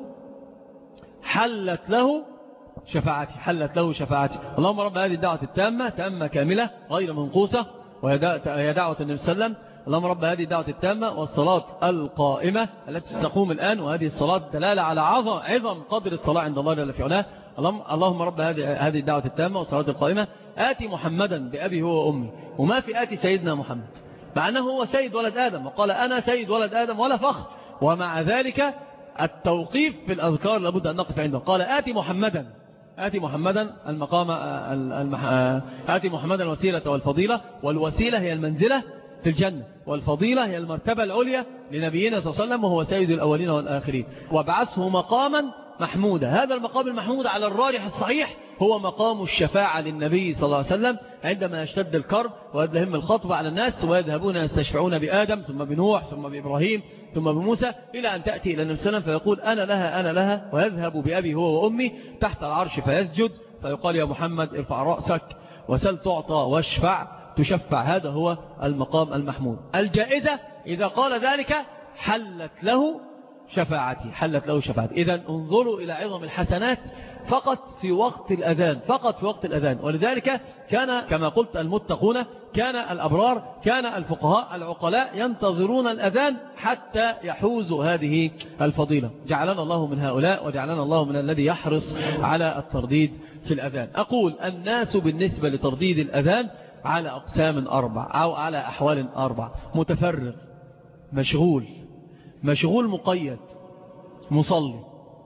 حلت له شفاعتي حلت له شفاعتي. اللهم رب هذه الدعوة التامة تامة كاملة غير منقوصة وهي دعوة النبي صلى الله عليه وسلم. اللهم رب هذه الدعوة التامة والصلاة القائمة التي ستقوم الآن، وهذه الصلاة دلالة على عظم عظم قدر الصلاة عند الله جل في علاه. اللهم رب هذه هذه الدعوة التامة والصلاة القائمة آتي محمدا بأبي هو وأمي. وما في آتي سيدنا محمد مع أنه هو سيد ولد آدم وقال أنا سيد ولد آدم ولا فخر، ومع ذلك التوقيف في الأذكار لابد أن نقف عنده. قال آتي محمدا آتي محمدا المقام المح... آتي محمدا الوسيلة والفضيلة، والوسيلة هي المنزلة في الجنة والفضيلة هي المرتبة العليا لنبينا صلى الله عليه وسلم وهو سيد الأولين والآخرين. وابعثه مقاما محمودا. هذا المقام المحمود على الراجح الصحيح هو مقام الشفاعة للنبي صلى الله عليه وسلم عندما يشتد الكرب ويدهم الخطب على الناس ويذهبون يستشفعون بآدم ثم بنوح ثم بإبراهيم ثم بموسى إلى أن تأتي إلى النبي صلى الله عليه وسلم فيقول أنا لها أنا لها ويذهب بأبي هو وأمي تحت العرش فيسجد فيقال يا محمد ارفع رأسك وسل تعطى واشفع تشفع. هذا هو المقام المحمود. الجائزة إذا قال ذلك حلت له شفاعتي حلت له شفاعتي. إذن انظروا إلى عظم الحسنات فقط في وقت الأذان فقط في وقت الأذان. ولذلك كان كما قلت المتقون كان الأبرار كان الفقهاء العقلاء ينتظرون الأذان حتى يحوزوا هذه الفضيلة. جعلنا الله من هؤلاء وجعلنا الله من الذي يحرص على الترديد في الأذان. أقول الناس بالنسبة لترديد الأذان على أقسام أربع أو على أحوال أربع: متفرغ، مشغول، مشغول مقيد، مصلي.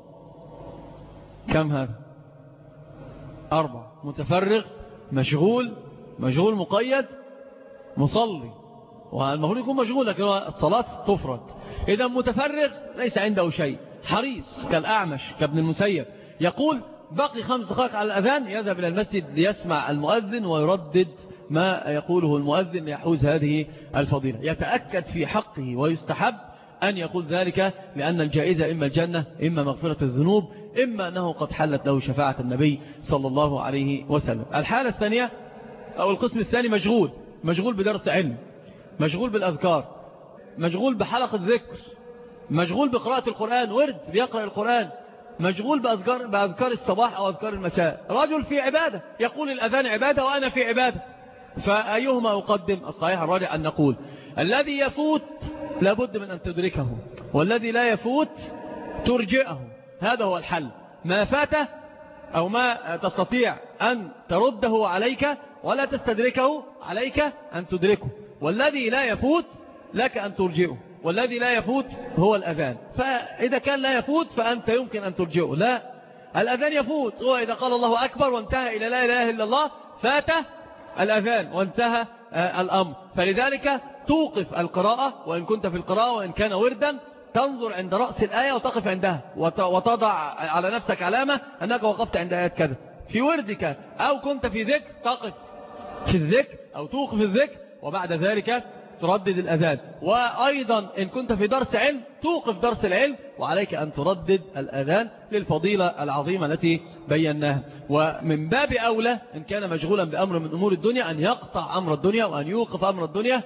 كم هذا؟ أربع: متفرغ، مشغول، مشغول مقيد، مصلي. والمفروض يكون مشغول لكن الصلاة تفرد. إذا متفرغ ليس عنده شيء، حريص كالأعمش كابن المسيب يقول بقي خمس دقائق على الأذان يذهب إلى المسجد ليسمع المؤذن ويردد ما يقوله المؤذن ليحوز هذه الفضيلة. يتأكد في حقه ويستحب أن يقول ذلك لأن الجائزة إما الجنة إما مغفرة الذنوب إما أنه قد حلت له شفاعة النبي صلى الله عليه وسلم. الحالة الثانية أو القسم الثاني مشغول مشغول بدرس علم، مشغول بالأذكار، مشغول بحلقة ذكر، مشغول بقراءة القرآن، ورد بيقرأ القرآن، مشغول بأذكار, بأذكار الصباح أو أذكار المساء. رجل في عبادة يقول الأذان عبادة وأنا في عبادة، فأيهما أقدم؟ الصحيح الراجع أن نقول الذي يفوت لابد من أن تدركه والذي لا يفوت ترجئه. هذا هو الحل. ما فاته أو ما تستطيع أن ترده عليك ولا تستدركه عليك أن تدركه، والذي لا يفوت لك أن ترجئه، والذي لا يفوت هو الأذان. فإذا كان لا يفوت فأنت يمكن أن ترجئه. لا، الأذان يفوت. هو إذا قال الله أكبر وانتهى إلى لا إله إلا الله فاته الأذان وانتهى الأمر. فلذلك توقف القراءة وإن كنت في القراءة وإن كان وردا، تنظر عند رأس الآية وتقف عندها وتضع على نفسك علامة أنك وقفت عند آيات كذا. في وردك أو كنت في ذكر تقف في الذكر أو توقف الذكر وبعد ذلك تردد الأذان. وأيضا إن كنت في درس علم توقف درس العلم وعليك أن تردد الأذان للفضيلة العظيمة التي بيناها. ومن باب أولى إن كان مشغولا بأمر من أمور الدنيا أن يقطع أمر الدنيا وأن يوقف أمر الدنيا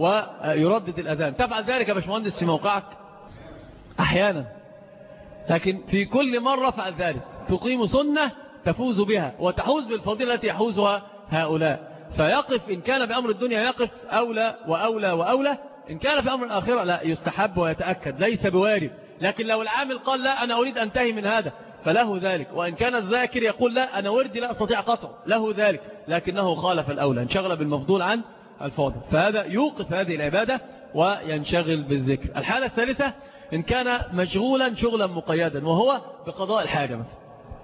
ويردد الأذان. تفعل ذلك يا باشمهندس في موقعك أحيانا، لكن في كل مرة فعل ذلك، تقيم سنة تفوز بها وتحوز بالفضيلة التي يحوزها هؤلاء. فيقف إن كان بأمر الدنيا يقف أولى وأولى وأولى، إن كان في أمر الآخرة لا، يستحب ويتأكد ليس بوارد. لكن لو العامل قال لا أنا أريد أنتهي من هذا فله ذلك، وإن كان الذاكر يقول لا أنا وردي لا أستطيع قطعه له ذلك، لكنه خالف الأولى، انشغل بالمفضول عن الفاضل، فهذا يوقف هذه العبادة وينشغل بالذكر. الحالة الثالثة إن كان مشغولا شغلا مقيدا، وهو بقضاء الحاجة مثلا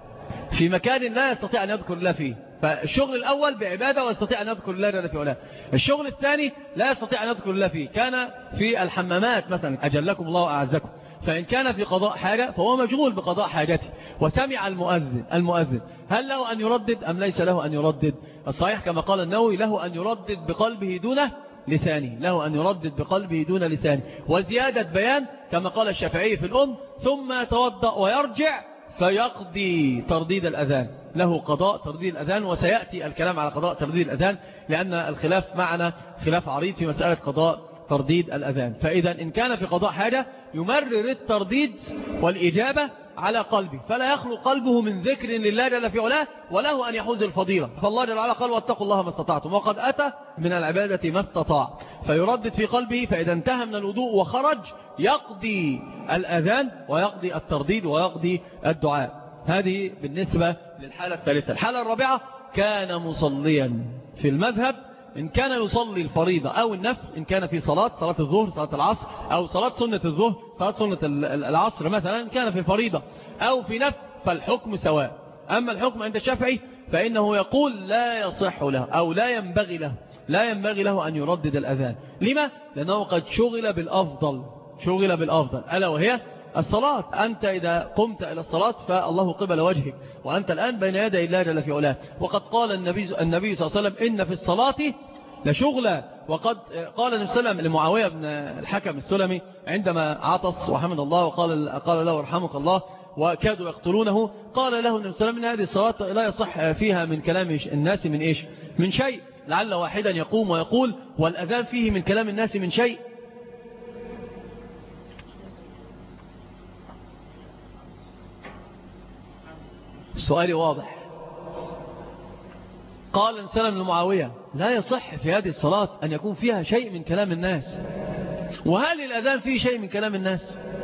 في مكان لا يستطيع أن يذكر الله فيه، فالشغل الأول بعبادة ويستطيع أن يذكر الله جل في علاه. الشغل الثاني لا يستطيع أن يذكر الله فيه، كان في الحمامات مثلا أجلكم الله وأعزكم، فإن كان في قضاء حاجة فهو مشغول بقضاء حاجته وسمع المؤذن المؤذن هل له أن يردد أم ليس له أن يردد؟ الصحيح كما قال النووي له أن يردد بقلبه دون لسانه، له أن يردد بقلبه دون لسانه. وزيادة بيان كما قال الشافعي في الأم ثم يتوضأ ويرجع فيقضي ترديد الأذان، له قضاء ترديد الأذان، وسيأتي الكلام على قضاء ترديد الأذان لأن الخلاف معنا خلاف عريض في مسألة قضاء ترديد الأذان. فإذا إن كان في قضاء حاجة يمرر الترديد والإجابة على قلبه، فلا يخلو قلبه من ذكر لله جل في علاه، وله أن يحوز الفضيلة. فالله جل وعلا قال واتقوا الله ما استطعتم، وقد أتى من العبادة ما استطاع، فيردد في قلبه. فإذا انتهى من الوضوء وخرج يقضي الأذان ويقضي الترديد ويقضي الدعاء. هذه بالنسبة للحالة الثالثة. الحالة الرابعة كان مصليا في المذهب إن كان يصلي الفريضة أو النفل، إن كان في صلاة صلاة الظهر صلاة العصر أو صلاة سنة الظهر صلاة سنة العصر مثلا، كان في فريضة أو في نفل فالحكم سواء. أما الحكم عند الشافعي فإنه يقول لا يصح له أو لا ينبغي له لا ينبغي له أن يردد الأذان. لما؟ لأنه قد شغل بالأفضل شغل بالأفضل ألا وهي الصلاة. أنت إذا قمت إلى الصلاة فالله قبل وجهك، وأنت الآن بين يدي الله جل في علاه. وقد قال النبي النبي صلى الله عليه وسلم إن في الصلاة لشغلا. وقد قال النبي صلى الله عليه وسلم لمعاوية بن الحكم السلمي عندما عطس وحمد الله وقال قال له ارحمك الله وكادوا يقتلونه، قال له النبي صلى الله عليه وسلم إن هذه الصلاة لا يصح فيها من كلام الناس من إيش من شيء، لعل واحدا يقوم ويقول والأذان فيه من كلام الناس من شيء. السؤال واضح. قال النبي لمعاوية لا يصح في هذه الصلاة أن يكون فيها شيء من كلام الناس، وهل الأذان فيه شيء من كلام الناس؟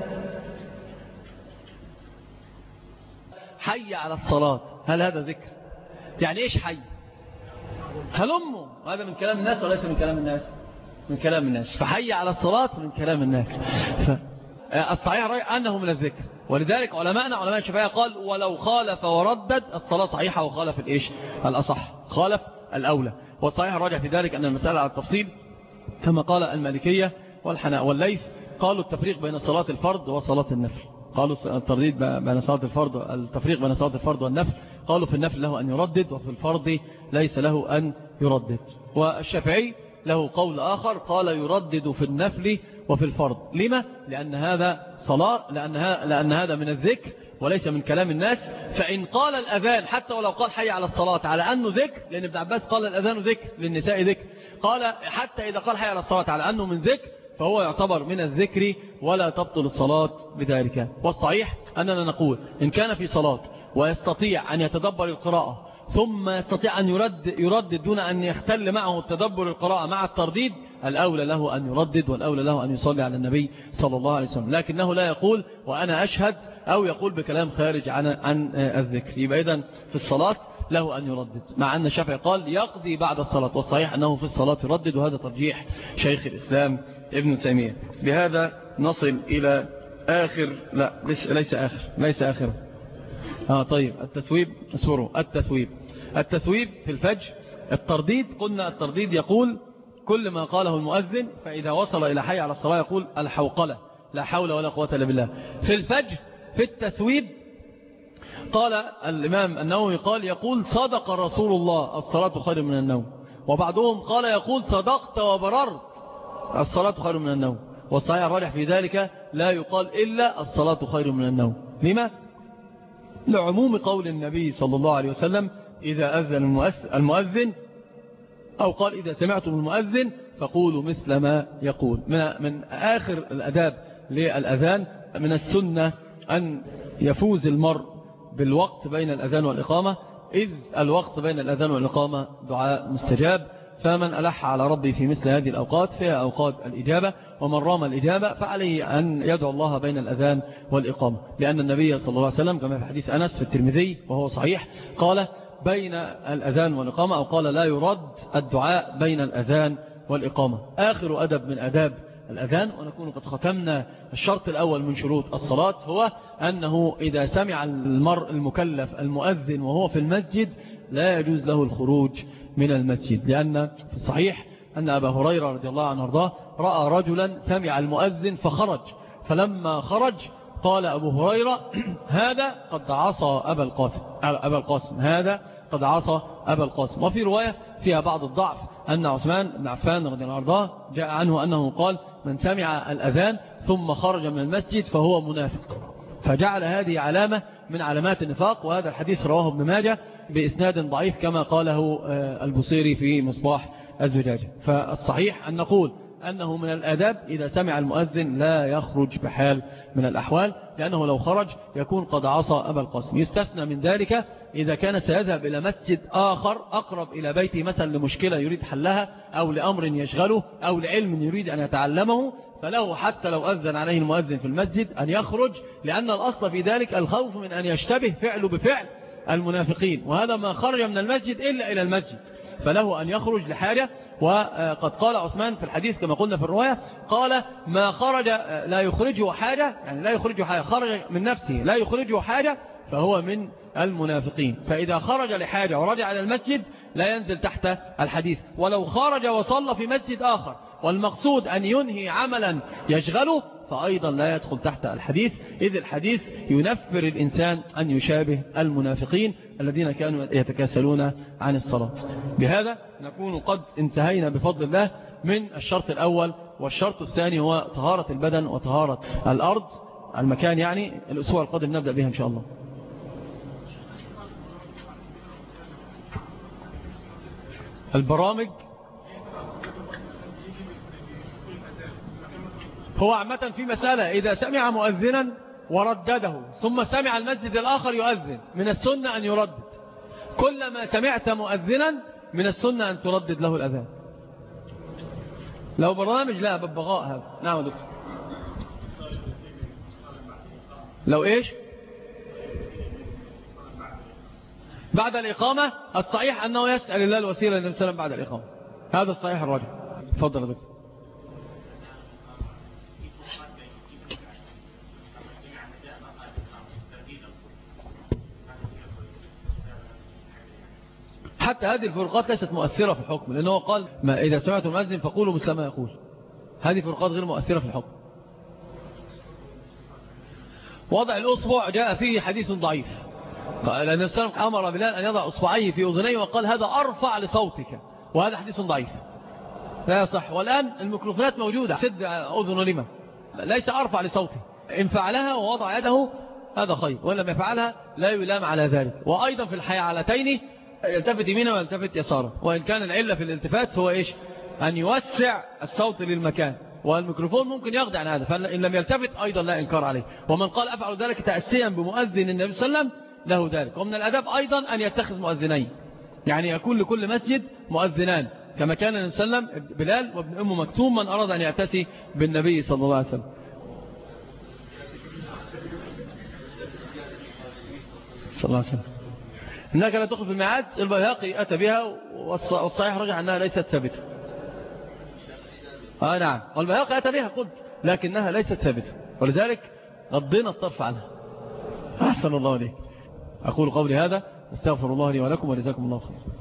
حي على الصلاة هل هذا ذكر؟ يعني إيش حي؟ هلموا هذا من كلام الناس وليس من كلام الناس؟ من كلام الناس. فحي على الصلاة من كلام الناس. الصحيح رأي أنه من الذكر، ولذلك علماءنا علماء الشافعية قال ولو خالف وردد الصلاة صحيحة وخالف الإيش الأصح، خالف الأولى. والصحيح الراجع في ذلك أن المسألة على التفصيل كما قال المالكية والحناء والليث، قالوا التفريق بين صلاة الفرض وصلاة النفل، قالوا الترديد بين صلاة الفرض التفريق بين صلاة الفرض والنفل، قالوا في النفل له أن يردد وفي الفرض ليس له أن يردد. والشافعي له قول آخر قال يردد في النفل وفي الفرض. لما؟ لأن هذا صلاة لأن, لأن هذا من الذكر وليس من كلام الناس. فإن قال الأذان حتى ولو قال حي على الصلاة على أنه ذكر، لأن ابن عباس قال الأذان ذكر للنساء ذكر، قال حتى إذا قال حي على الصلاة على أنه من ذكر فهو يعتبر من الذكر ولا تبطل الصلاة بذلك. والصحيح أننا نقول إن كان في صلاة ويستطيع أن يتدبر القراءة ثم يستطيع أن يرد يردد دون أن يختل معه التدبر القراءة مع الترديد، الأولى له أن يردد والأولى له أن يصلي على النبي صلى الله عليه وسلم، لكنه لا يقول وأنا أشهد أو يقول بكلام خارج عن عن الذكر. يبقى إذن في الصلاة له أن يردد، مع أن الشافعي قال يقضي بعد الصلاة، والصحيح أنه في الصلاة يردد، وهذا ترجيح شيخ الإسلام ابن تيمية. بهذا نصل إلى آخر لا ليس آخر ليس آخر آه طيب التثويب اسمره التثويب التثويب في الفجر. الترديد قلنا الترديد يقول كل ما قاله المؤذن، فإذا وصل إلى حي على الصلاة يقول الحوقلة لا حول ولا قوة إلا بالله. في الفجر في التثويب قال الإمام النووي قال يقول صدق رسول الله الصلاة خير من النوم، وبعضهم قال يقول صدقت وبررت الصلاة خير من النوم. والصحيح الراجح في ذلك لا يقال إلا الصلاة خير من النوم. لما؟ لعموم قول النبي صلى الله عليه وسلم إذا أذن المؤذن، أو قال إذا سمعتم المؤذن فقولوا مثل ما يقول. من آخر الأداب للأذان من السنة أن يفوز المرء بالوقت بين الأذان والإقامة، إذ الوقت بين الأذان والإقامة دعاء مستجاب، فمن ألح على ربي في مثل هذه الأوقات فيها أوقات الإجابة، ومن رام الإجابة فعليه أن يدعو الله بين الأذان والإقامة، لأن النبي صلى الله عليه وسلم كما في حديث أنس في الترمذي وهو صحيح قال بين الأذان والإقامة، أو قال لا يرد الدعاء بين الأذان والإقامة. آخر أدب من أداب الأذان، ونكون قد ختمنا الشرط الأول من شروط الصلاة، هو أنه إذا سمع المرء المكلف المؤذن وهو في المسجد لا يجوز له الخروج من المسجد، لأن في الصحيح أن أبا هريرة رضي الله عنه وارضاه رأى رجلا سمع المؤذن فخرج، فلما خرج قال أبو هريرة هذا قد عصى أبا القاسم أبا القاسم هذا قد عصى أبا القاسم. وفي رواية فيها بعض الضعف أن عثمان بن عفان رضي الله عنه وارضاه جاء عنه أنه قال من سمع الأذان ثم خرج من المسجد فهو منافق، فجعل هذه علامة من علامات النفاق. وهذا الحديث رواه ابن ماجه بإسناد ضعيف كما قاله البصيري في مصباح الزجاجة. فالصحيح أن نقول أنه من الآداب إذا سمع المؤذن لا يخرج بحال من الأحوال، لأنه لو خرج يكون قد عصى أبا القاسم. يستثنى من ذلك إذا كان سيذهب إلى مسجد آخر أقرب إلى بيته مثلا لمشكلة يريد حلها، أو لأمر يشغله، أو لعلم يريد أن يتعلمه، فله حتى لو أذن عليه المؤذن في المسجد أن يخرج، لأن الأصل في ذلك الخوف من أن يشتبه فعله بفعل المنافقين، وهذا ما خرج من المسجد إلا إلى المسجد، فله أن يخرج لحاجة. وقد قال عثمان في الحديث كما قلنا في الرواية قال ما خرج لا يخرجه حاجة، يعني لا يخرجه حاجة، خرج من نفسه لا يخرجه حاجة فهو من المنافقين. فإذا خرج لحاجة ورجع إلى المسجد لا ينزل تحت الحديث. ولو خرج وصلى في مسجد آخر والمقصود أن ينهي عملا يشغله فأيضا لا يدخل تحت الحديث، إذ الحديث ينفر الإنسان أن يشابه المنافقين الذين كانوا يتكاسلون عن الصلاة. بهذا نكون قد انتهينا بفضل الله من الشرط الأول. والشرط الثاني هو طهارة البدن وطهارة الأرض المكان، يعني الأسبوع القادم نبدأ بها إن شاء الله. البرامج هو عامة في مسألة إذا سمع مؤذنا وردده ثم سمع المسجد الآخر يؤذن، من السنة أن يردد. كلما سمعت مؤذنا من السنة أن تردد له الأذان. لو برنامج لا ببغاء هذا. نعم دكتور. لو إيش بعد الإقامة الصحيح أنه يسأل الله الوسيلة للنبي صلى الله عليه وسلم بعد الإقامة، هذا الصحيح الراجح. تفضل يا دكتور. حتى هذه الفروقات ليست مؤثرة في الحكم، لأنه قال ما إذا سمعتم المؤذن فقولوا مثل ما يقول. هذه فروقات غير مؤثرة في الحكم. وضع الأصبع جاء فيه حديث ضعيف، لأن النبي صلى الله عليه وسلم أمر بلال أن يضع أصبعيه في أذنيه وقال هذا أرفع لصوتك، وهذا حديث ضعيف لا يصح. والآن الميكروفونات موجودة، سد أذنه لما ليس أرفع لصوته، إن فعلها ووضع يده هذا خير، وإن لم يفعلها لا يلام على ذلك. وأيضا في الحيعلتين يلتفت يمينه ويلتفت يساره، وإن كان العلة في الالتفات هو إيش؟ أن يوسع الصوت للمكان، والميكروفون ممكن يخضع عن هذا، فإن لم يلتفت أيضا لا إنكار عليه. ومن قال أفعل ذلك تأسيا بمؤذن النبي صلى الله عليه وسلم له ذلك. ومن الأداب أيضا أن يتخذ مؤذنين، يعني يكون لكل مسجد مؤذنان، كما كان النبي صلى الله عليه وسلم بلال وابن أم مكتوم من أراد أن يأتسي بالنبي صلى الله عليه وسلم. صلى الله عليه وسلم إنك لا تدخل في الميعاد، البيهقي أتى بها والصحيح رجع أنها ليست ثابتة. آه نعم، والبيهقي أتى بها قلت لكنها ليست ثابتة، ولذلك غضينا الطرف عنها. أحسن الله عليك. أقول قولي هذا، استغفر الله لي ولكم ولجزاكم الله خير.